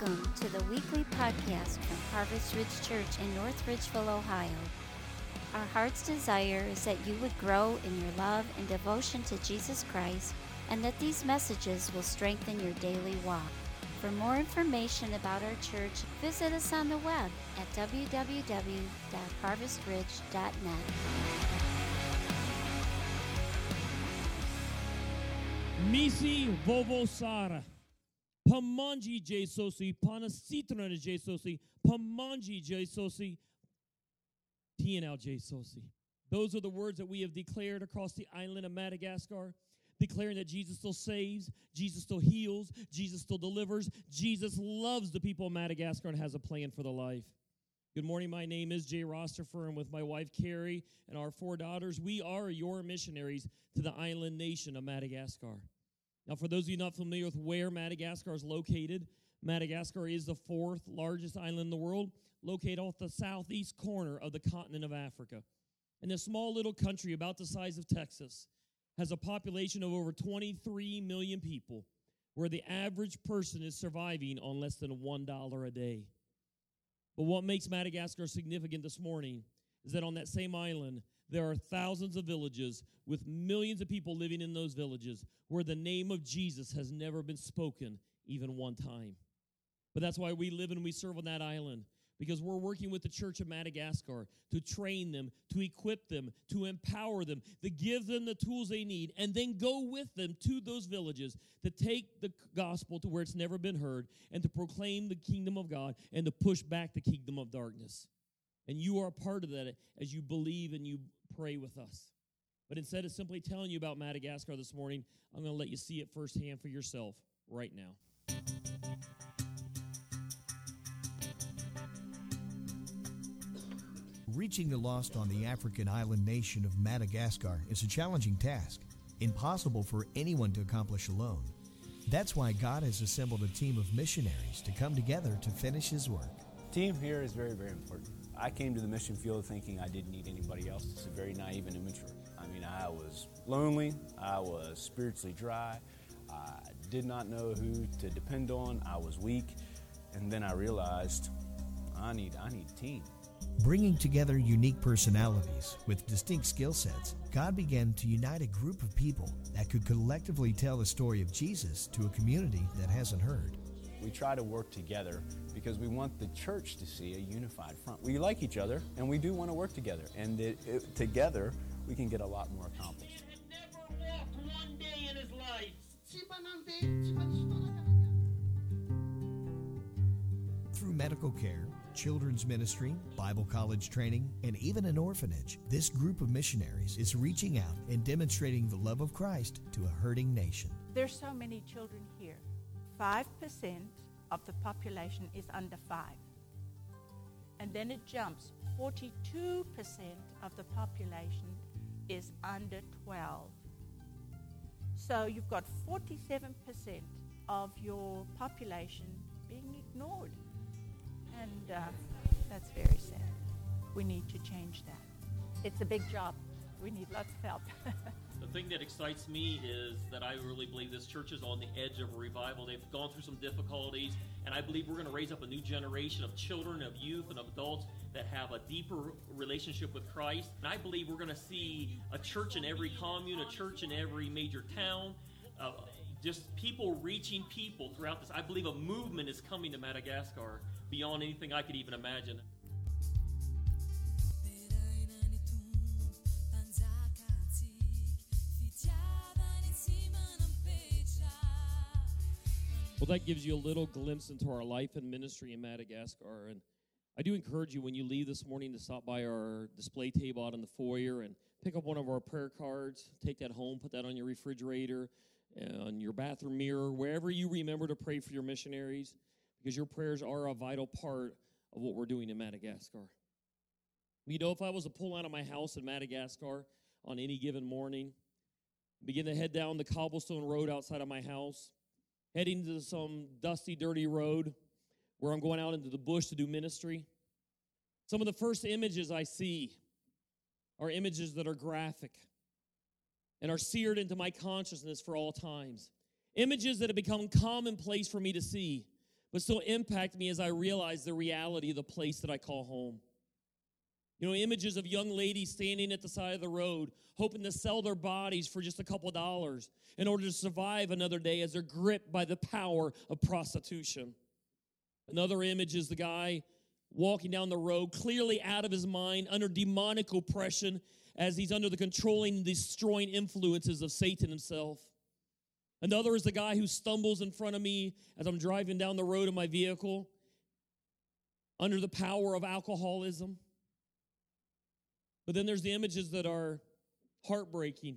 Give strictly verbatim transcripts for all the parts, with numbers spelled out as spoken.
Welcome to the weekly podcast from Harvest Ridge Church in North Ridgeville, Ohio. Our heart's desire is that you would grow in your love and devotion to Jesus Christ, and that these messages will strengthen your daily walk. For more information about our church, visit us on the web at w w w dot harvest ridge dot net. Misi Vovosara. Pamanji Jesosi, Panasitra Jesosi, Pamanji Jesosi, Tianal Jesosi. Those are the words that we have declared across the island of Madagascar, declaring that Jesus still saves, Jesus still heals, Jesus still delivers, Jesus loves the people of Madagascar and has a plan for the life. Good morning, my name is Jay Rosterfer, and with my wife Carrie and our four daughters, we are your missionaries to the island nation of Madagascar. Now, for those of you not familiar with where Madagascar is located, Madagascar is the fourth largest island in the world, located off the southeast corner of the continent of Africa. And this small little country, about the size of Texas, has a population of over twenty-three million people, where the average person is surviving on less than one dollar a day. But what makes Madagascar significant this morning is that on that same island, there are thousands of villages with millions of people living in those villages where the name of Jesus has never been spoken even one time. But that's why we live and we serve on that island, because we're working with the Church of Madagascar to train them, to equip them, to empower them, to give them the tools they need, and then go with them to those villages to take the gospel to where it's never been heard and to proclaim the kingdom of God and to push back the kingdom of darkness. And you are a part of that as you believe and you pray with us. But instead of simply telling you about Madagascar this morning, I'm going to let you see it firsthand for yourself right now. Reaching the lost on the African island nation of Madagascar is a challenging task, impossible for anyone to accomplish alone. That's why God has assembled a team of missionaries to come together to finish His work. Team here is very, very important. I came to the mission field thinking I didn't need anybody else. It's a very naive and immature. I mean, I was lonely. I was spiritually dry. I did not know who to depend on. I was weak. And then I realized I need, I need a team. Bringing together unique personalities with distinct skill sets, God began to unite a group of people that could collectively tell the story of Jesus to a community that hasn't heard. We try to work together because we want the church to see a unified front. We like each other, and we do want to work together. And it, it, together, we can get a lot more accomplished. Never walked one day in his life. Through medical care, children's ministry, Bible college training, and even an orphanage, this group of missionaries is reaching out and demonstrating the love of Christ to a hurting nation. There's so many children here. Five percent of the population is under five. And then it jumps. forty-two percent of the population is under twelve. So you've got forty-seven percent of your population being ignored. And uh, that's very sad. We need to change that. It's a big job. We need lots of help. The thing that excites me is that I really believe this church is on the edge of a revival. They've gone through some difficulties, and I believe we're going to raise up a new generation of children, of youth, and of adults that have a deeper relationship with Christ. And I believe we're going to see a church in every commune, a church in every major town, uh, just people reaching people throughout this. I believe a movement is coming to Madagascar beyond anything I could even imagine. Well, that gives you a little glimpse into our life and ministry in Madagascar. And I do encourage you when you leave this morning to stop by our display table out in the foyer and pick up one of our prayer cards, take that home, put that on your refrigerator, on your bathroom mirror, wherever you remember to pray for your missionaries, because your prayers are a vital part of what we're doing in Madagascar. You know, if I was to pull out of my house in Madagascar on any given morning, begin to head down the cobblestone road outside of my house, heading to some dusty, dirty road where I'm going out into the bush to do ministry, some of the first images I see are images that are graphic and are seared into my consciousness for all times. Images that have become commonplace for me to see, but still impact me as I realize the reality of the place that I call home. You know, images of young ladies standing at the side of the road, hoping to sell their bodies for just a couple of dollars in order to survive another day as they're gripped by the power of prostitution. Another image is the guy walking down the road, clearly out of his mind, under demonic oppression, as he's under the controlling and destroying influences of Satan himself. Another is the guy who stumbles in front of me as I'm driving down the road in my vehicle, under the power of alcoholism. But then there's the images that are heartbreaking.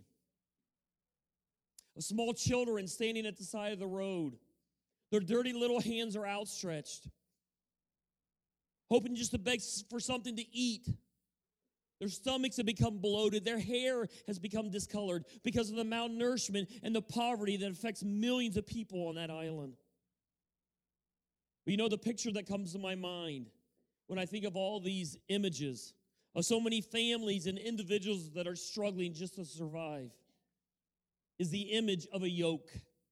Of small children standing at the side of the road. Their dirty little hands are outstretched, hoping just to beg for something to eat. Their stomachs have become bloated. Their hair has become discolored because of the malnourishment and the poverty that affects millions of people on that island. But you know, the picture that comes to my mind when I think of all these images of so many families and individuals that are struggling just to survive is the image of a yoke.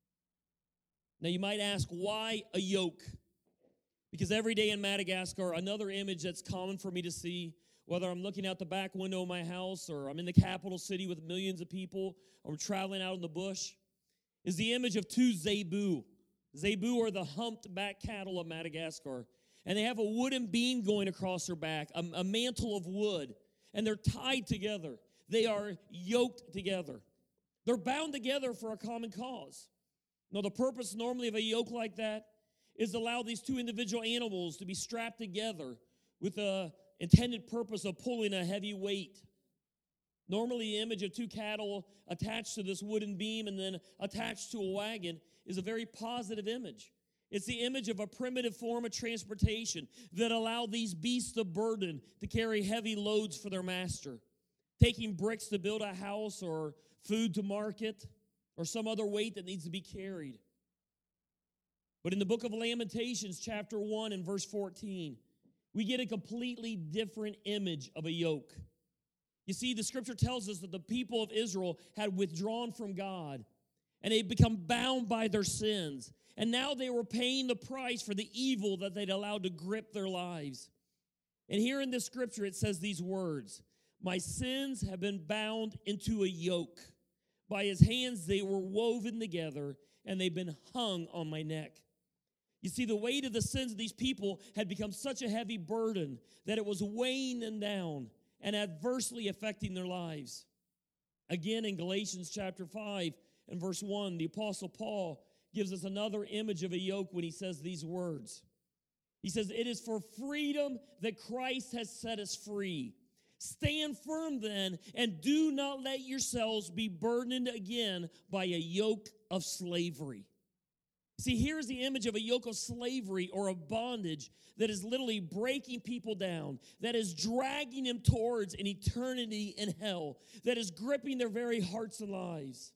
Now you might ask, why a yoke? Because every day in Madagascar, another image that's common for me to see, whether I'm looking out the back window of my house or I'm in the capital city with millions of people or I'm traveling out in the bush, is the image of two zebu. Zebu are the humped back cattle of Madagascar. And they have a wooden beam going across their back, a, a mantle of wood, and they're tied together. They are yoked together. They're bound together for a common cause. Now, the purpose normally of a yoke like that is to allow these two individual animals to be strapped together with the intended purpose of pulling a heavy weight. Normally, the image of two cattle attached to this wooden beam and then attached to a wagon is a very positive image. It's the image of a primitive form of transportation that allowed these beasts of burden to carry heavy loads for their master, taking bricks to build a house or food to market or some other weight that needs to be carried. But in the book of Lamentations, chapter one and verse fourteen, we get a completely different image of a yoke. You see, the scripture tells us that the people of Israel had withdrawn from God, and they'd become bound by their sins. And now they were paying the price for the evil that they'd allowed to grip their lives. And here in this scripture, it says these words, "My sins have been bound into a yoke. By his hands they were woven together, and they've been hung on my neck." You see, the weight of the sins of these people had become such a heavy burden that it was weighing them down and adversely affecting their lives. Again, in Galatians chapter five and verse one, the Apostle Paul gives us another image of a yoke when he says these words. He says, "It is for freedom that Christ has set us free. Stand firm then, and do not let yourselves be burdened again by a yoke of slavery." See, here's the image of a yoke of slavery or of bondage that is literally breaking people down, that is dragging them towards an eternity in hell, that is gripping their very hearts and lives.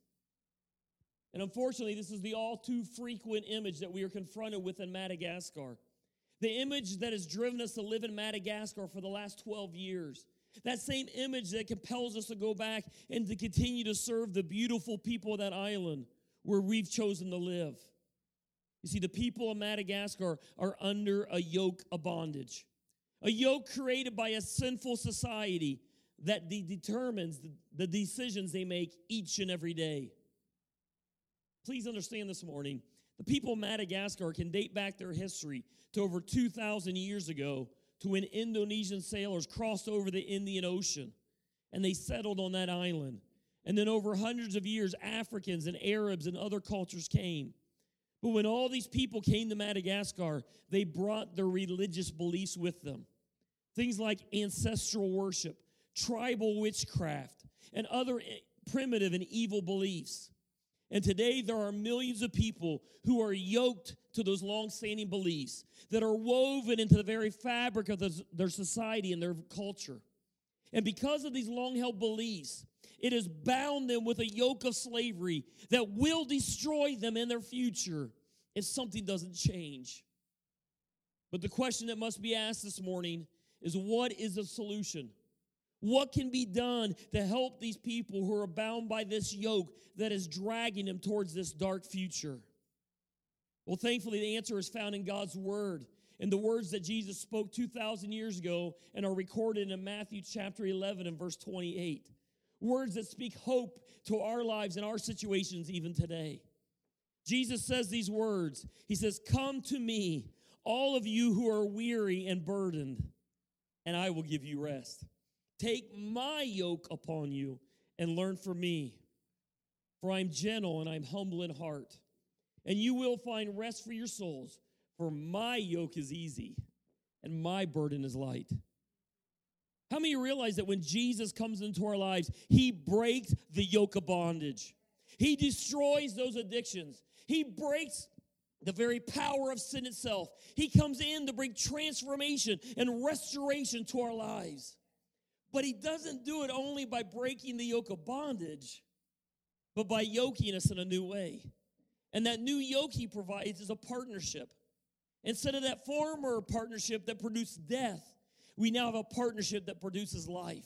And unfortunately, this is the all too frequent image that we are confronted with in Madagascar. The image that has driven us to live in Madagascar for the last twelve years. That same image that compels us to go back and to continue to serve the beautiful people of that island where we've chosen to live. You see, the people of Madagascar are under a yoke of bondage. A yoke created by a sinful society that de- determines the, the decisions they make each and every day. Please understand this morning, the people of Madagascar can date back their history to over two thousand years ago to when Indonesian sailors crossed over the Indian Ocean and they settled on that island. And then over hundreds of years, Africans and Arabs and other cultures came. But when all these people came to Madagascar, they brought their religious beliefs with them. Things like ancestral worship, tribal witchcraft, and other primitive and evil beliefs. And today there are millions of people who are yoked to those long-standing beliefs that are woven into the very fabric of their society and their culture. And because of these long-held beliefs, it has bound them with a yoke of slavery that will destroy them in their future if something doesn't change. But the question that must be asked this morning is, what is the solution? What can be done to help these people who are bound by this yoke that is dragging them towards this dark future? Well, thankfully, the answer is found in God's word, in the words that Jesus spoke two thousand years ago and are recorded in Matthew chapter eleven and verse twenty-eight. Words that speak hope to our lives and our situations even today. Jesus says these words. He says, "Come to me, all of you who are weary and burdened, and I will give you rest. Take my yoke upon you and learn from me, for I am gentle and I am humble in heart, and you will find rest for your souls, for my yoke is easy and my burden is light." How many realize that when Jesus comes into our lives, he breaks the yoke of bondage? He destroys those addictions. He breaks the very power of sin itself. He comes in to bring transformation and restoration to our lives. But he doesn't do it only by breaking the yoke of bondage, but by yoking us in a new way. And that new yoke he provides is a partnership. Instead of that former partnership that produced death, we now have a partnership that produces life.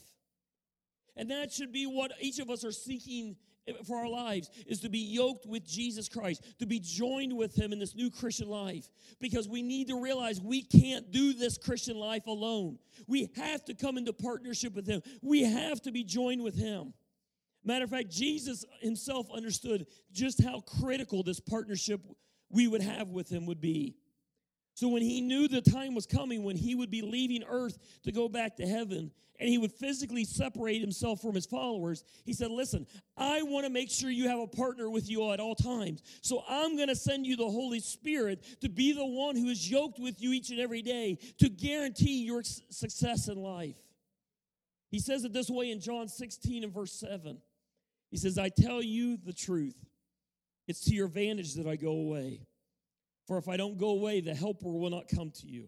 And that should be what each of us are seeking for our lives, is to be yoked with Jesus Christ, to be joined with him in this new Christian life. Because we need to realize we can't do this Christian life alone. We have to come into partnership with him. We have to be joined with him. Matter of fact, Jesus himself understood just how critical this partnership we would have with him would be. So when he knew the time was coming when he would be leaving earth to go back to heaven, and he would physically separate himself from his followers, he said, listen, I want to make sure you have a partner with you at all times. So I'm going to send you the Holy Spirit to be the one who is yoked with you each and every day to guarantee your success in life. He says it this way in John sixteen and verse seven. He says, I tell you the truth. It's to your advantage that I go away. For if I don't go away, the helper will not come to you.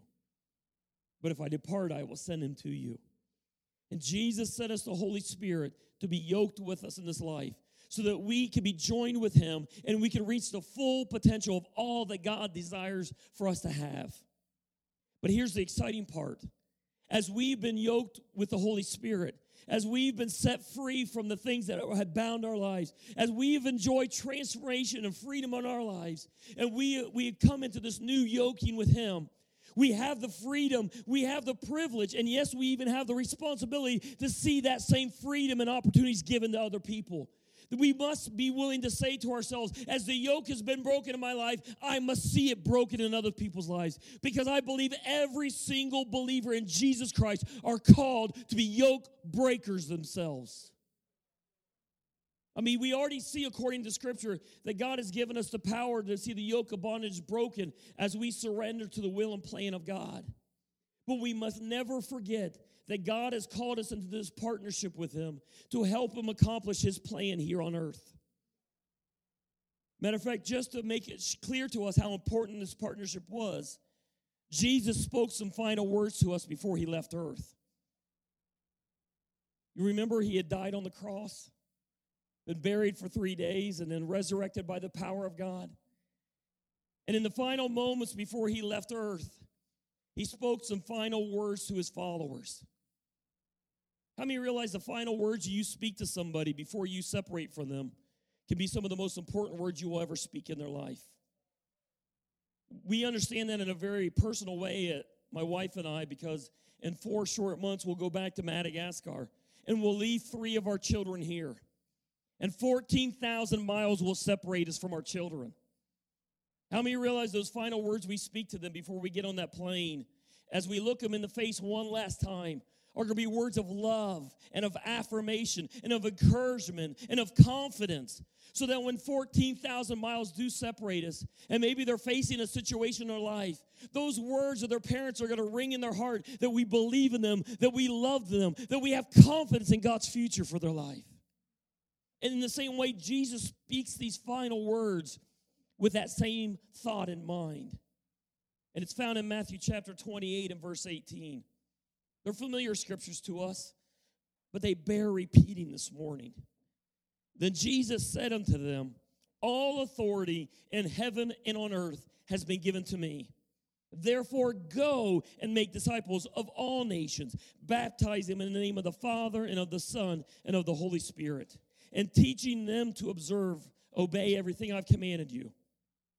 But if I depart, I will send him to you. And Jesus sent us the Holy Spirit to be yoked with us in this life so that we can be joined with him and we can reach the full potential of all that God desires for us to have. But here's the exciting part. As we've been yoked with the Holy Spirit, as we've been set free from the things that had bound our lives, as we've enjoyed transformation and freedom in our lives, and we, we come into this new yoking with him, we have the freedom, we have the privilege, and yes, we even have the responsibility to see that same freedom and opportunities given to other people. We must be willing to say to ourselves, as the yoke has been broken in my life, I must see it broken in other people's lives. Because I believe every single believer in Jesus Christ are called to be yoke breakers themselves. I mean, we already see, according to Scripture, that God has given us the power to see the yoke of bondage broken as we surrender to the will and plan of God. But we must never forget that God has called us into this partnership with him to help him accomplish his plan here on earth. Matter of fact, just to make it clear to us how important this partnership was, Jesus spoke some final words to us before he left earth. You remember he had died on the cross, been buried for three days, and then resurrected by the power of God. And in the final moments before he left earth, he spoke some final words to his followers. How many realize the final words you speak to somebody before you separate from them can be some of the most important words you will ever speak in their life? We understand that in a very personal way, my wife and I, because in four short months we'll go back to Madagascar and we'll leave three of our children here. And fourteen thousand miles will separate us from our children. How many realize those final words we speak to them before we get on that plane, as we look them in the face one last time, are going to be words of love and of affirmation and of encouragement and of confidence, so that when fourteen thousand miles do separate us, and maybe they're facing a situation in their life, those words of their parents are going to ring in their heart that we believe in them, that we love them, that we have confidence in God's future for their life. And in the same way, Jesus speaks these final words with that same thought in mind. And it's found in Matthew chapter twenty-eight and verse eighteen. They're familiar scriptures to us, but they bear repeating this morning. Then Jesus said unto them, all authority in heaven and on earth has been given to me. Therefore go and make disciples of all nations, baptize them in the name of the Father and of the Son and of the Holy Spirit, and teaching them to observe, obey everything I've commanded you.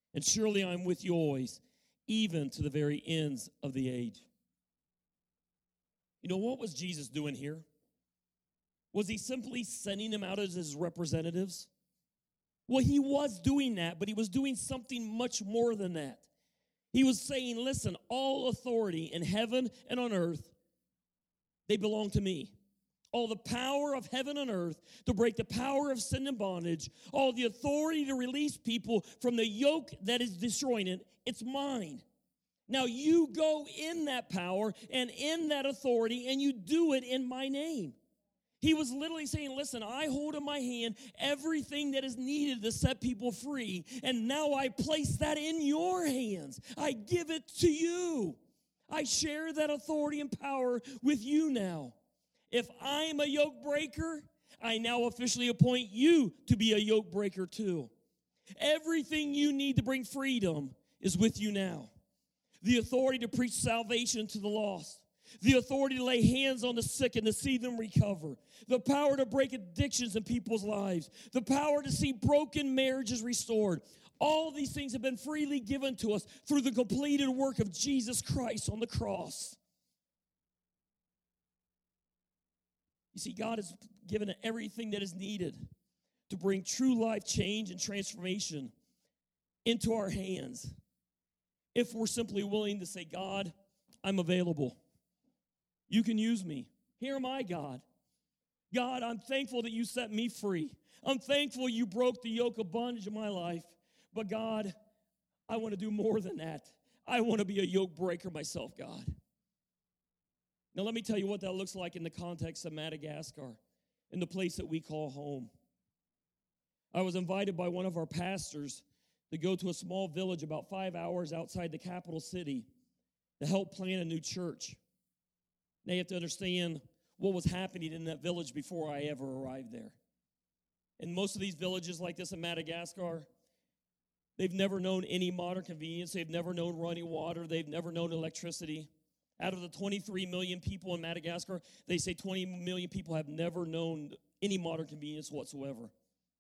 And surely I'm with you always, even to the very ends of the age. You know, what was Jesus doing here? Was he simply sending them out as his representatives? Well, he was doing that, but he was doing something much more than that. He was saying, listen, all authority in heaven and on earth, they belong to me. All the power of heaven and earth to break the power of sin and bondage, all the authority to release people from the yoke that is destroying it, it's mine. Now you go in that power and in that authority, and you do it in my name. He was literally saying, listen, I hold in my hand everything that is needed to set people free, and now I place that in your hands. I give it to you. I share that authority and power with you now. If I'm a yoke breaker, I now officially appoint you to be a yoke breaker too. Everything you need to bring freedom is with you now. The authority to preach salvation to the lost. The authority to lay hands on the sick and to see them recover. The power to break addictions in people's lives. The power to see broken marriages restored. All these things have been freely given to us through the completed work of Jesus Christ on the cross. You see, God has given everything that is needed to bring true life change and transformation into our hands. If we're simply willing to say, God, I'm available. You can use me. Here am I, God. God, I'm thankful that you set me free. I'm thankful you broke the yoke of bondage in my life. But God, I want to do more than that. I want to be a yoke breaker myself, God. Now, let me tell you what that looks like in the context of Madagascar, in the place that we call home. I was invited by one of our pastors to go to a small village about five hours outside the capital city to help plant a new church. Now, you have to understand what was happening in that village before I ever arrived there. And most of these villages like this in Madagascar, they've never known any modern convenience. They've never known running water. They've never known electricity. Out of the twenty-three million people in Madagascar, they say twenty million people have never known any modern convenience whatsoever.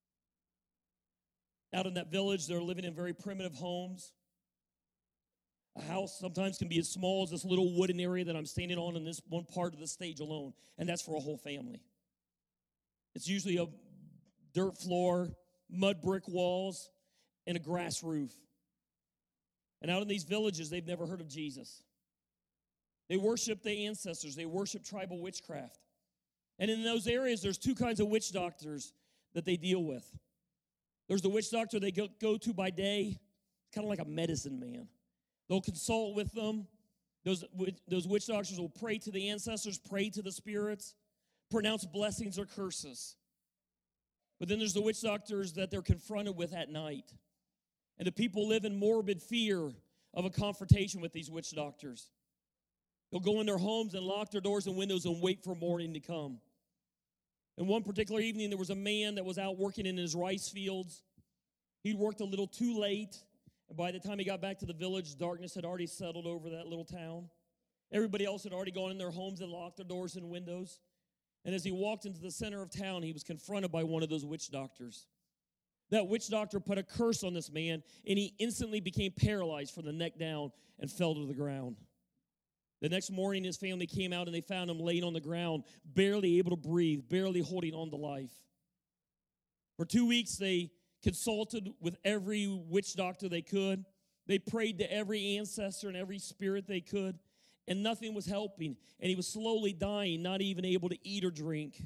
Out in that village, they're living in very primitive homes. A house sometimes can be as small as this little wooden area that I'm standing on in this one part of the stage alone, and that's for a whole family. It's usually a dirt floor, mud brick walls, and a grass roof. And out in these villages, they've never heard of Jesus. They worship the ancestors. They worship tribal witchcraft. And in those areas, there's two kinds of witch doctors that they deal with. There's the witch doctor they go, go to by day, kind of like a medicine man. They'll consult with them. Those, those witch doctors will pray to the ancestors, pray to the spirits, pronounce blessings or curses. But then there's the witch doctors that they're confronted with at night. And the people live in morbid fear of a confrontation with these witch doctors. They'll go in their homes and lock their doors and windows and wait for morning to come. And one particular evening, there was a man that was out working in his rice fields. He'd worked a little too late. And by the time he got back to the village, darkness had already settled over that little town. Everybody else had already gone in their homes and locked their doors and windows. And as he walked into the center of town, he was confronted by one of those witch doctors. That witch doctor put a curse on this man, and he instantly became paralyzed from the neck down and fell to the ground. The next morning, his family came out, and they found him laying on the ground, barely able to breathe, barely holding on to life. For two weeks, they consulted with every witch doctor they could. They prayed to every ancestor and every spirit they could, and nothing was helping. And he was slowly dying, not even able to eat or drink.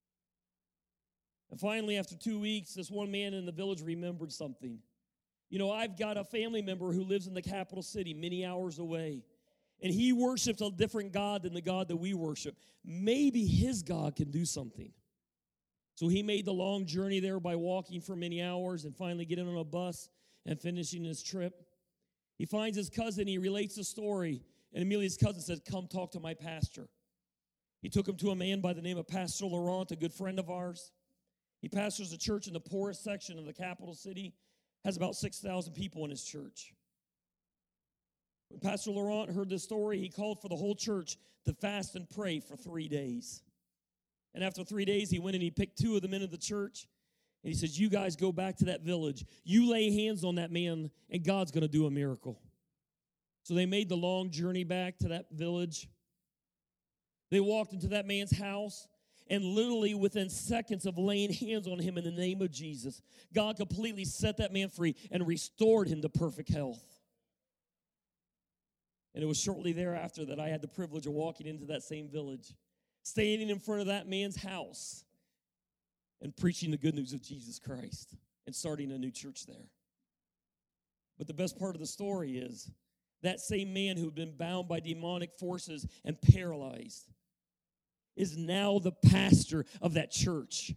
And finally, after two weeks, this one man in the village remembered something. You know, I've got a family member who lives in the capital city many hours away, and he worships a different God than the God that we worship. Maybe his God can do something. So he made the long journey there by walking for many hours and finally getting on a bus and finishing his trip. He finds his cousin, he relates the story, and immediately his cousin says, "Come talk to my pastor." He took him to a man by the name of Pastor Laurent, a good friend of ours. He pastors a church in the poorest section of the capital city, has about six thousand people in his church. When Pastor Laurent heard this story, he called for the whole church to fast and pray for three days. And after three days, he went and he picked two of the men of the church. And he says, you guys go back to that village. You lay hands on that man, and God's going to do a miracle. So they made the long journey back to that village. They walked into that man's house, and literally within seconds of laying hands on him in the name of Jesus, God completely set that man free and restored him to perfect health. And it was shortly thereafter that I had the privilege of walking into that same village, standing in front of that man's house, and preaching the good news of Jesus Christ and starting a new church there. But the best part of the story is that same man who had been bound by demonic forces and paralyzed is now the pastor of that church.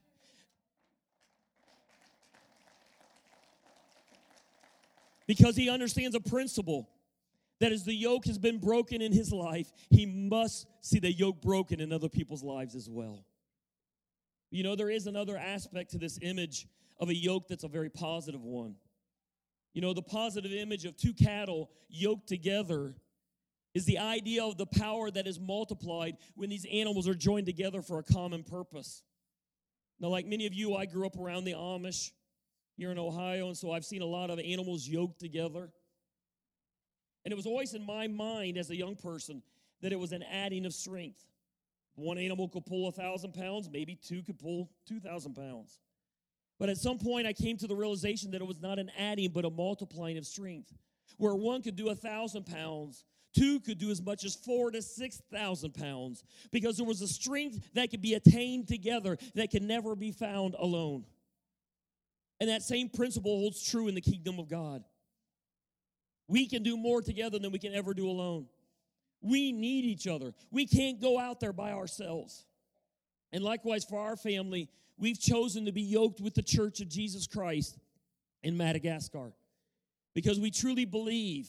Because he understands a principle that as the yoke has been broken in his life, he must see the yoke broken in other people's lives as well. You know, there is another aspect to this image of a yoke that's a very positive one. You know, the positive image of two cattle yoked together is the idea of the power that is multiplied when these animals are joined together for a common purpose. Now, like many of you, I grew up around the Amish here in Ohio, and so I've seen a lot of animals yoked together. And it was always in my mind as a young person that it was an adding of strength. One animal could pull one thousand pounds, maybe two could pull two thousand pounds. But at some point, I came to the realization that it was not an adding, but a multiplying of strength. Where one could do one thousand pounds, two could do as much as four to six thousand pounds. Because there was a strength that could be attained together that can never be found alone. And that same principle holds true in the kingdom of God. We can do more together than we can ever do alone. We need each other. We can't go out there by ourselves. And likewise for our family, we've chosen to be yoked with the Church of Jesus Christ in Madagascar because we truly believe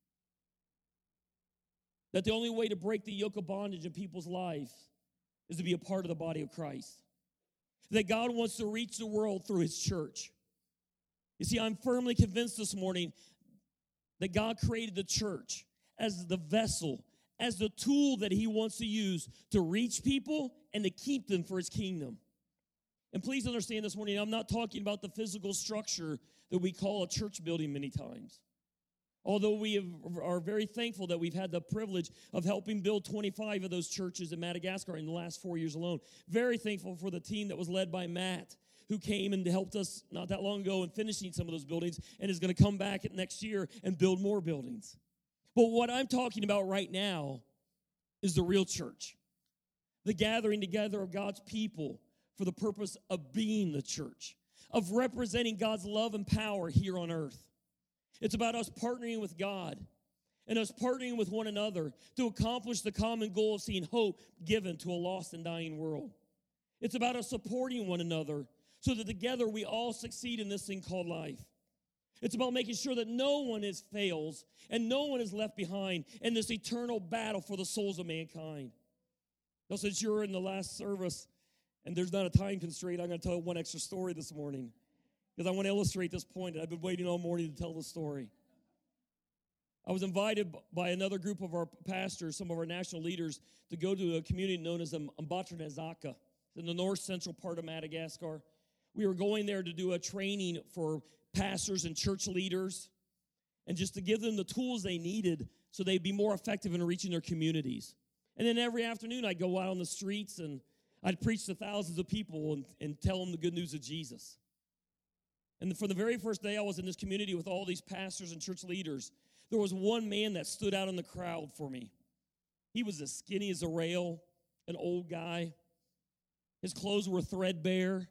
that the only way to break the yoke of bondage in people's lives is to be a part of the body of Christ. That God wants to reach the world through his church. You see, I'm firmly convinced this morning that God created the church as the vessel, as the tool that he wants to use to reach people and to keep them for his kingdom. And please understand this morning, I'm not talking about the physical structure that we call a church building many times. Although we have, are very thankful that we've had the privilege of helping build twenty-five of those churches in Madagascar in the last four years alone. Very thankful for the team that was led by Matt, who came and helped us not that long ago in finishing some of those buildings and is going to come back next year and build more buildings. But what I'm talking about right now is the real church, the gathering together of God's people for the purpose of being the church, of representing God's love and power here on earth. It's about us partnering with God and us partnering with one another to accomplish the common goal of seeing hope given to a lost and dying world. It's about us supporting one another so that together we all succeed in this thing called life. It's about making sure that no one is fails and no one is left behind in this eternal battle for the souls of mankind. Now, since you're in the last service and there's not a time constraint, I'm going to tell one extra story this morning because I want to illustrate this point. I've been waiting all morning to tell the story. I was invited by another group of our pastors, some of our national leaders, to go to a community known as Mbatranazaka in the north central part of Madagascar. We were going there to do a training for pastors and church leaders and just to give them the tools they needed so they'd be more effective in reaching their communities. And then every afternoon I'd go out on the streets and I'd preach to thousands of people and, and tell them the good news of Jesus. And for the very first day I was in this community with all these pastors and church leaders, there was one man that stood out in the crowd for me. He was as skinny as a rail, an old guy. His clothes were threadbare.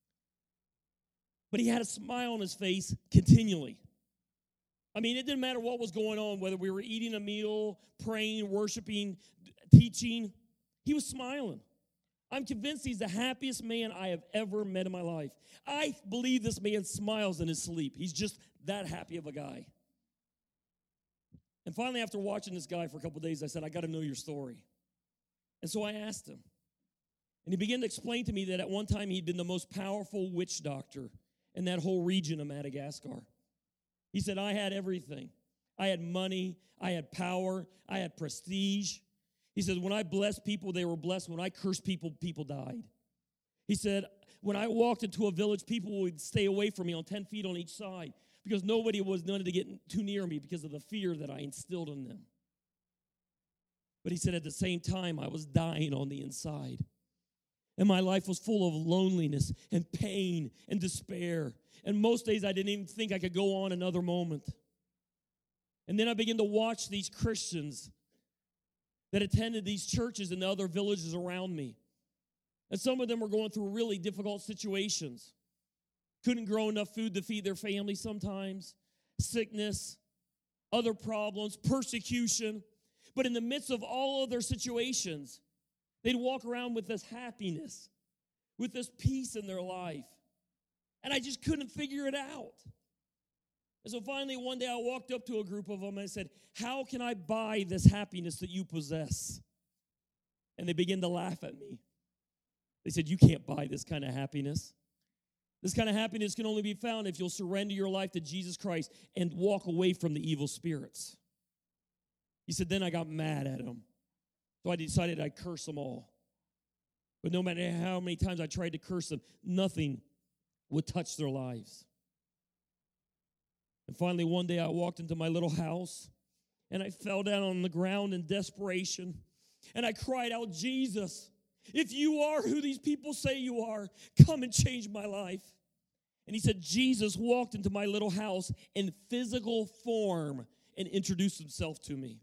But he had a smile on his face continually. I mean, it didn't matter what was going on, whether we were eating a meal, praying, worshiping, teaching. He was smiling. I'm convinced he's the happiest man I have ever met in my life. I believe this man smiles in his sleep. He's just that happy of a guy. And finally, after watching this guy for a couple of days, I said, I got to know your story. And so I asked him. And he began to explain to me that at one time he'd been the most powerful witch doctor in that whole region of Madagascar. He said, I had everything. I had money, I had power, I had prestige. He said, when I blessed people, they were blessed. When I cursed people, people died. He said, when I walked into a village, people would stay away from me on ten feet on each side because nobody was wanted to get too near me because of the fear that I instilled in them. But he said at the same time, I was dying on the inside. And my life was full of loneliness and pain and despair. And most days I didn't even think I could go on another moment. And then I began to watch these Christians that attended these churches in the other villages around me. And some of them were going through really difficult situations. Couldn't grow enough food to feed their family sometimes. Sickness, other problems, persecution. But in the midst of all of their situations, they'd walk around with this happiness, with this peace in their life. And I just couldn't figure it out. And so finally, one day I walked up to a group of them and I said, how can I buy this happiness that you possess? And they began to laugh at me. They said, you can't buy this kind of happiness. This kind of happiness can only be found if you'll surrender your life to Jesus Christ and walk away from the evil spirits. He said, then I got mad at him. So I decided I'd curse them all. But no matter how many times I tried to curse them, nothing would touch their lives. And finally, one day I walked into my little house, and I fell down on the ground in desperation, and I cried out, Jesus, if you are who these people say you are, come and change my life. And he said, Jesus walked into my little house in physical form and introduced himself to me.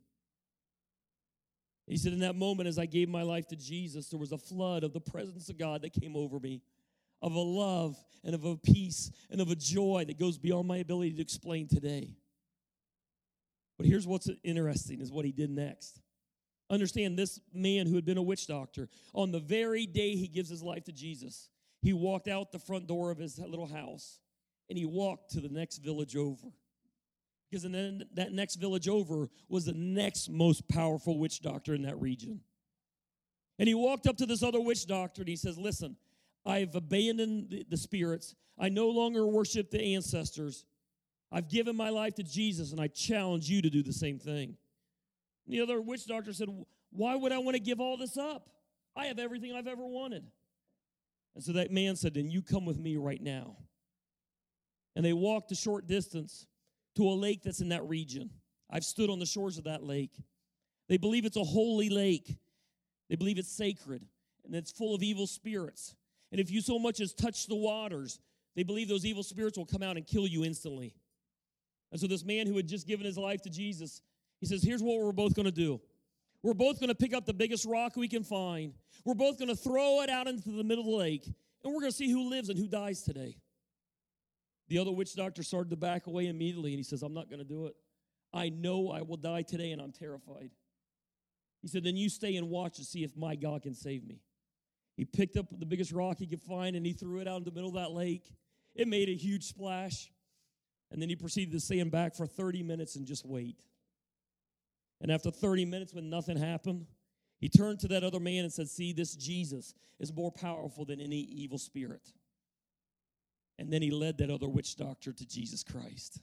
He said, in that moment, as I gave my life to Jesus, there was a flood of the presence of God that came over me, of a love and of a peace and of a joy that goes beyond my ability to explain today. But here's what's interesting is what he did next. Understand, this man who had been a witch doctor, on the very day he gives his life to Jesus, he walked out the front door of his little house, and he walked to the next village over. Because then that next village over was the next most powerful witch doctor in that region. And he walked up to this other witch doctor, and he says, listen, I've abandoned the, the spirits. I no longer worship the ancestors. I've given my life to Jesus, and I challenge you to do the same thing. And the other witch doctor said, why would I want to give all this up? I have everything I've ever wanted. And so that man said, then you come with me right now. And they walked a short distance to a lake that's in that region. I've stood on the shores of that lake. They believe it's a holy lake. They believe it's sacred, and it's full of evil spirits. And if you so much as touch the waters, they believe those evil spirits will come out and kill you instantly. And so this man who had just given his life to Jesus, he says, here's what we're both going to do. We're both going to pick up the biggest rock we can find. We're both going to throw it out into the middle of the lake, and we're going to see who lives and who dies today. The other witch doctor started to back away immediately, and he says, I'm not going to do it. I know I will die today, and I'm terrified. He said, then you stay and watch to see if my God can save me. He picked up the biggest rock he could find, and he threw it out in the middle of that lake. It made a huge splash, and then he proceeded to stand back for thirty minutes and just wait. And after thirty minutes, when nothing happened, he turned to that other man and said, see, this Jesus is more powerful than any evil spirit. And then he led that other witch doctor to Jesus Christ.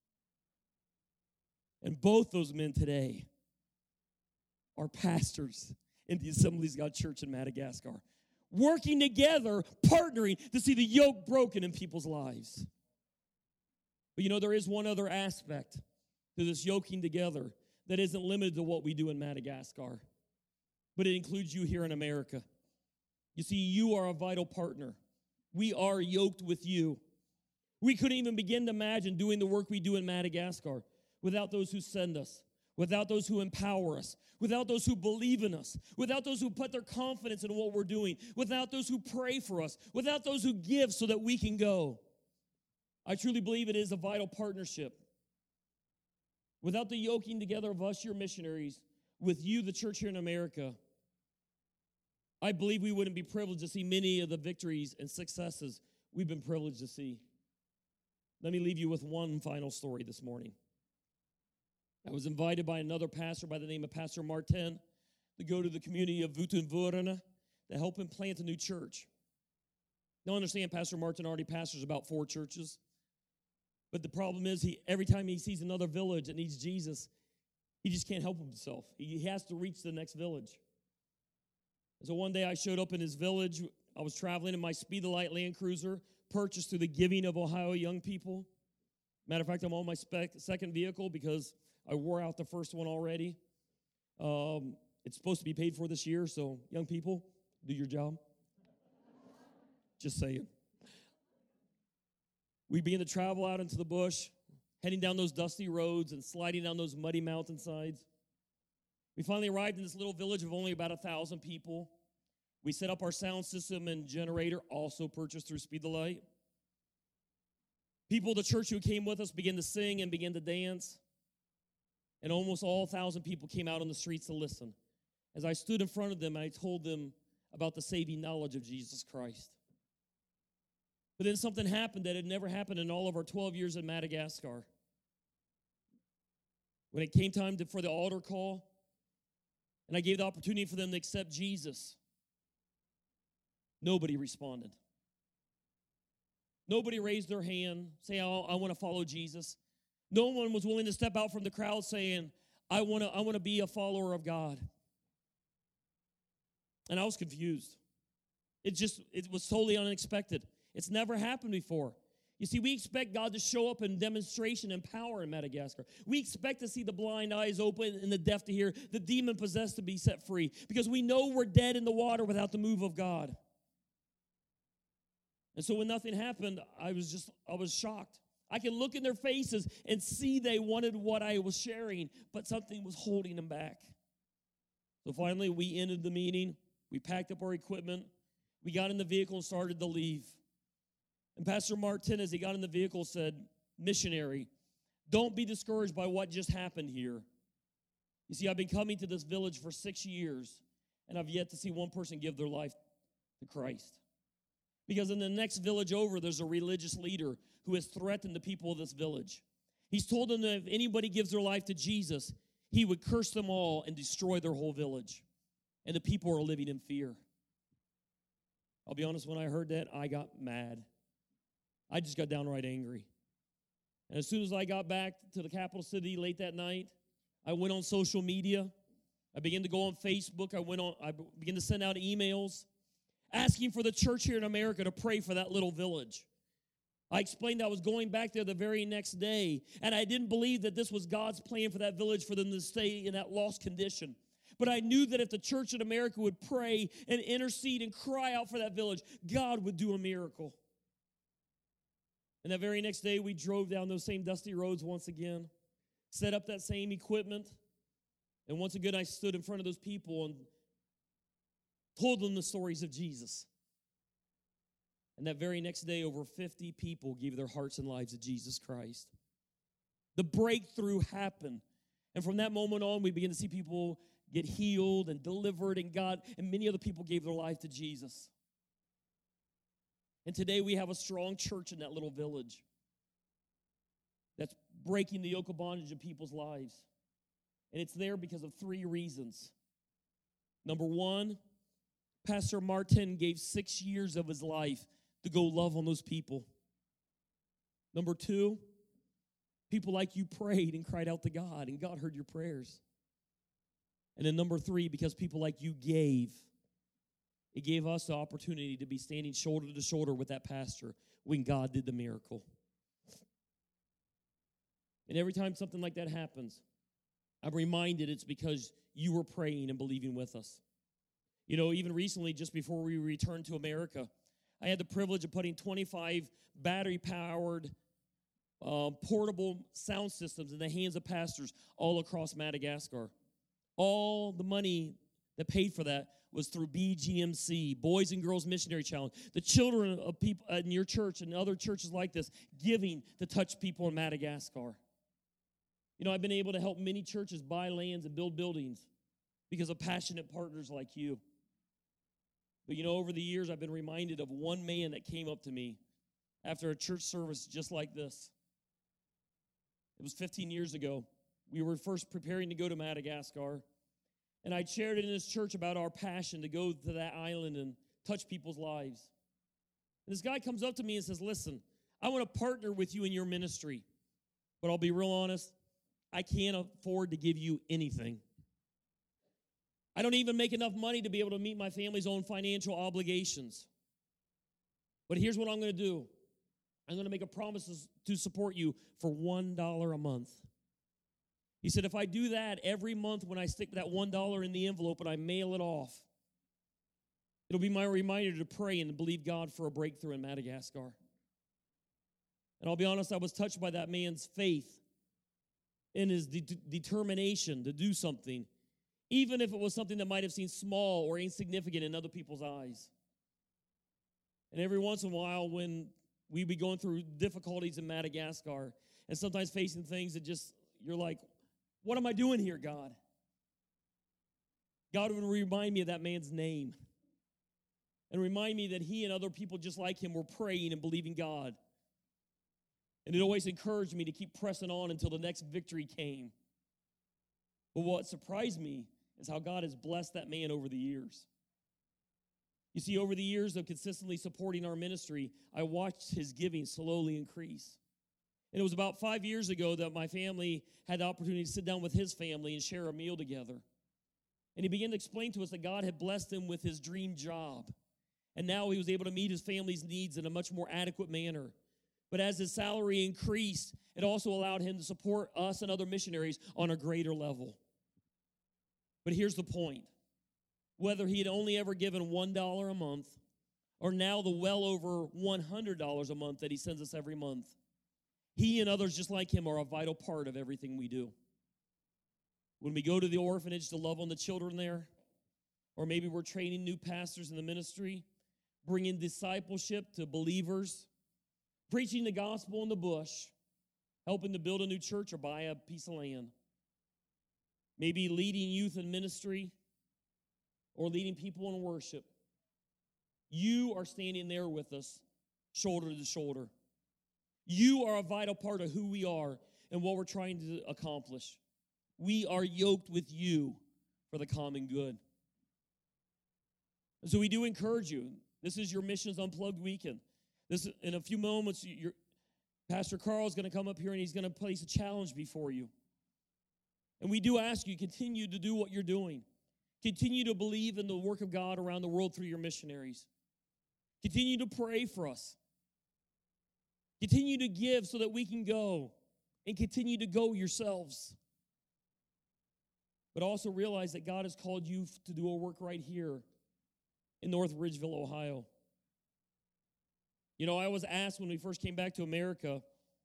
And both those men today are pastors in the Assemblies of God Church in Madagascar, working together, partnering to see the yoke broken in people's lives. But you know, there is one other aspect to this yoking together that isn't limited to what we do in Madagascar, but it includes you here in America. You see, you are a vital partner. We are yoked with you. We couldn't even begin to imagine doing the work we do in Madagascar without those who send us, without those who empower us, without those who believe in us, without those who put their confidence in what we're doing, without those who pray for us, without those who give so that we can go. I truly believe it is a vital partnership. Without the yoking together of us, your missionaries, with you, the church here in America, I believe we wouldn't be privileged to see many of the victories and successes we've been privileged to see. Let me leave you with one final story this morning. I was invited by another pastor by the name of Pastor Martin to go to the community of Vutunvurana to help him plant a new church. Now understand, Pastor Martin already pastors about four churches. But the problem is, he every time he sees another village that needs Jesus, he just can't help himself. He has to reach the next village. And so one day I showed up in his village I was traveling in my Speed the Light Land Cruiser, purchased through the giving of Ohio young people. Matter of fact, I'm on my spec, second vehicle because I wore out the first one already. Um, it's supposed to be paid for this year, so young people, do your job. Just saying. We began to travel out into the bush, heading down those dusty roads and sliding down those muddy mountainsides. We finally arrived in this little village of only about a thousand people. We set up our sound system and generator, also purchased through Speed the Light. People at the church who came with us began to sing and began to dance. And almost all thousand people came out on the streets to listen. As I stood in front of them, I told them about the saving knowledge of Jesus Christ. But then something happened that had never happened in all of our twelve years in Madagascar. When it came time to, for the altar call, and I gave the opportunity for them to accept Jesus, nobody responded. Nobody raised their hand, saying, oh, I want to follow Jesus. No one was willing to step out from the crowd saying, I want to I want to be a follower of God. And I was confused. It just, it was totally unexpected. It's never happened before. You see, we expect God to show up in demonstration and power in Madagascar. We expect to see the blind eyes open and the deaf to hear, the demon-possessed to be set free, because we know we're dead in the water without the move of God. And so when nothing happened, I was just, I was shocked. I could look in their faces and see they wanted what I was sharing, but something was holding them back. So finally, we ended the meeting. We packed up our equipment. We got in the vehicle and started to leave. And Pastor Martin, as he got in the vehicle, said, missionary, don't be discouraged by what just happened here. You see, I've been coming to this village for six years, and I've yet to see one person give their life to Christ. Because in the next village over, there's a religious leader who has threatened the people of this village. He's told them that if anybody gives their life to Jesus, he would curse them all and destroy their whole village. And the people are living in fear. I'll be honest, when I heard that, I got mad. I just got downright angry. And as soon as I got back to the capital city late that night, I went on social media. I began to go on Facebook. I went on. I began to send out emails asking for the church here in America to pray for that little village. I explained I was going back there the very next day, and I didn't believe that this was God's plan for that village for them to stay in that lost condition. But I knew that if the church in America would pray and intercede and cry out for that village, God would do a miracle. And that very next day, we drove down those same dusty roads once again, set up that same equipment, and once again, I stood in front of those people and told them the stories of Jesus. And that very next day, over fifty people gave their hearts and lives to Jesus Christ. The breakthrough happened. And from that moment on, we began to see people get healed and delivered, and God, and many other people gave their life to Jesus. And today we have a strong church in that little village that's breaking the yoke of bondage in people's lives. And it's there because of three reasons. Number one, Pastor Martin gave six years of his life to go love on those people. Number two, people like you prayed and cried out to God, and God heard your prayers. And then number three, because people like you gave, it gave us the opportunity to be standing shoulder to shoulder with that pastor when God did the miracle. And every time something like that happens, I'm reminded it's because you were praying and believing with us. You know, even recently, just before we returned to America, I had the privilege of putting twenty-five battery-powered uh, portable sound systems in the hands of pastors all across Madagascar. All the money that paid for that was through B G M C, Boys and Girls Missionary Challenge. The children of people in your church and other churches like this giving to touch people in Madagascar. You know, I've been able to help many churches buy lands and build buildings because of passionate partners like you. But you know, over the years, I've been reminded of one man that came up to me after a church service just like this. It was fifteen years ago. We were first preparing to go to Madagascar. And I shared in this church about our passion to go to that island and touch people's lives. And this guy comes up to me and says, listen, I want to partner with you in your ministry. But I'll be real honest, I can't afford to give you anything. I don't even make enough money to be able to meet my family's own financial obligations. But here's what I'm going to do. I'm going to make a promise to support you for one dollar a month. He said, if I do that every month when I stick that one dollar in the envelope and I mail it off, it'll be my reminder to pray and believe God for a breakthrough in Madagascar. And I'll be honest, I was touched by that man's faith and his de- determination to do something, even if it was something that might have seemed small or insignificant in other people's eyes. And every once in a while, when we'd be going through difficulties in Madagascar and sometimes facing things that just, you're like, what am I doing here, God? God would remind me of that man's name and remind me that he and other people just like him were praying and believing God. And it always encouraged me to keep pressing on until the next victory came. But what surprised me is how God has blessed that man over the years. You see, over the years of consistently supporting our ministry, I watched his giving slowly increase. And it was about five years ago that my family had the opportunity to sit down with his family and share a meal together. And he began to explain to us that God had blessed him with his dream job. And now he was able to meet his family's needs in a much more adequate manner. But as his salary increased, it also allowed him to support us and other missionaries on a greater level. But here's the point. Whether he had only ever given one dollar a month or now the well over one hundred dollars a month that he sends us every month, he and others just like him are a vital part of everything we do. When we go to the orphanage to love on the children there, or maybe we're training new pastors in the ministry, bringing discipleship to believers, preaching the gospel in the bush, helping to build a new church or buy a piece of land, maybe leading youth in ministry or leading people in worship, you are standing there with us, shoulder to shoulder. You are a vital part of who we are and what we're trying to accomplish. We are yoked with you for the common good. And so we do encourage you. This is your Missions Unplugged weekend. This, in a few moments, your, Pastor Carl is going to come up here and he's going to place a challenge before you. And we do ask you, continue to do what you're doing. Continue to believe in the work of God around the world through your missionaries. Continue to pray for us. Continue to give so that we can go and continue to go yourselves. But also realize that God has called you to do a work right here in North Ridgeville, Ohio. You know, I was asked when we first came back to America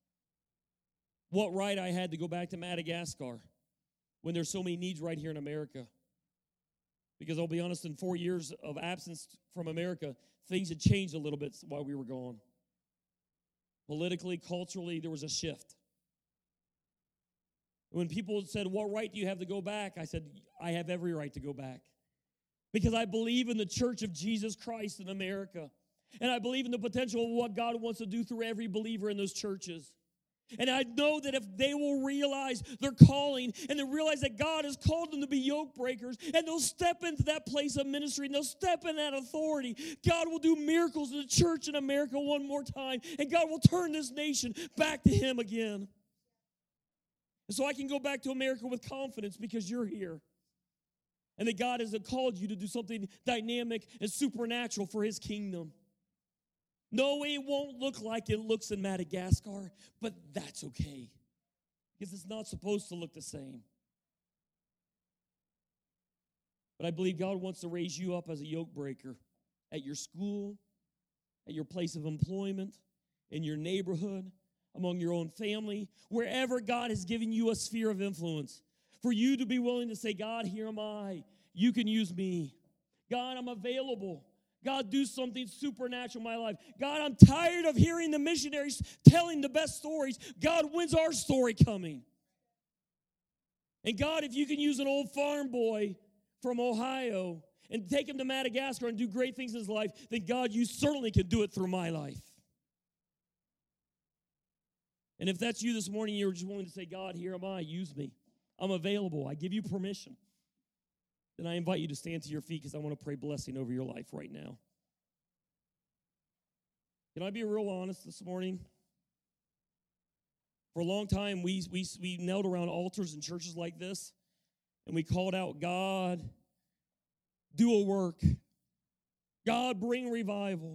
what right I had to go back to Madagascar when there's so many needs right here in America. Because I'll be honest, in four years of absence from America, things had changed a little bit while we were gone. Politically, culturally, there was a shift. When people said, what right do you have to go back? I said, I have every right to go back. Because I believe in the Church of Jesus Christ in America. And I believe in the potential of what God wants to do through every believer in those churches. And I know that if they will realize their calling and they realize that God has called them to be yoke breakers and they'll step into that place of ministry and they'll step in that authority, God will do miracles in the church in America one more time, and God will turn this nation back to Him again. And so I can go back to America with confidence because you're here. And that God has called you to do something dynamic and supernatural for His kingdom. No, it won't look like it looks in Madagascar, but that's okay. Because it's not supposed to look the same. But I believe God wants to raise you up as a yoke breaker at your school, at your place of employment, in your neighborhood, among your own family, wherever God has given you a sphere of influence. For you to be willing to say, God, here am I. You can use me. God, I'm available. God, do something supernatural in my life. God, I'm tired of hearing the missionaries telling the best stories. God, when's our story coming? And God, if you can use an old farm boy from Ohio and take him to Madagascar and do great things in his life, then God, you certainly can do it through my life. And if that's you this morning, you're just willing to say, God, here am I, use me. I'm available. I give you permission. Then I invite you to stand to your feet because I want to pray blessing over your life right now. Can I be real honest this morning? For a long time, we, we, we knelt around altars in churches like this, and we called out, God, do a work. God, bring revival.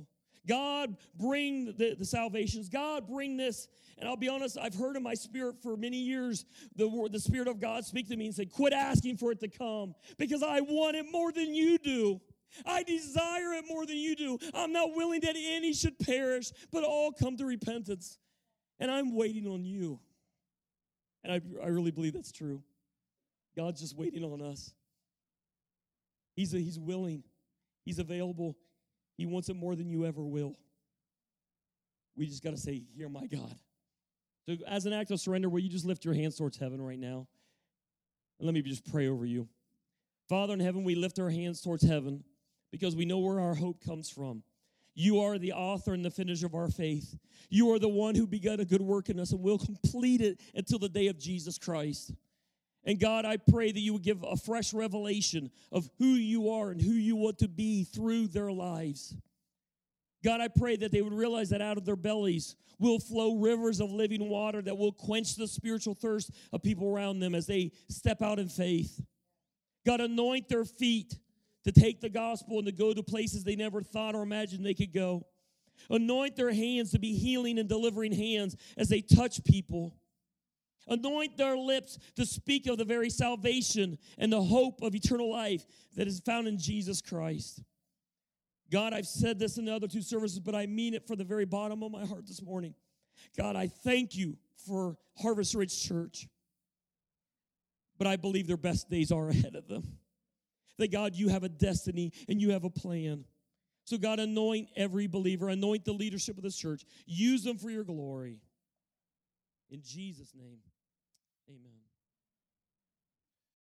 God, bring the, the salvations. God, bring this. And I'll be honest, I've heard in my spirit for many years the, word, the Spirit of God speak to me and say, quit asking for it to come because I want it more than you do. I desire it more than you do. I'm not willing that any should perish, but all come to repentance. And I'm waiting on you. And I, I really believe that's true. God's just waiting on us. He's, a, he's willing. He's available. He wants it more than you ever will. We just got to say, hear my God. So as an act of surrender, will you just lift your hands towards heaven right now? And let me just pray over you. Father in heaven, we lift our hands towards heaven because we know where our hope comes from. You are the author and the finisher of our faith. You are the one who begun a good work in us and will complete it until the day of Jesus Christ. And God, I pray that you would give a fresh revelation of who you are and who you want to be through their lives. God, I pray that they would realize that out of their bellies will flow rivers of living water that will quench the spiritual thirst of people around them as they step out in faith. God, anoint their feet to take the gospel and to go to places they never thought or imagined they could go. Anoint their hands to be healing and delivering hands as they touch people. Anoint their lips to speak of the very salvation and the hope of eternal life that is found in Jesus Christ. God, I've said this in the other two services, but I mean it from the very bottom of my heart this morning. God, I thank you for Harvest Ridge Church, but I believe their best days are ahead of them. That, God, you have a destiny and you have a plan. So, God, anoint every believer. Anoint the leadership of this church. Use them for your glory. In Jesus' name, amen.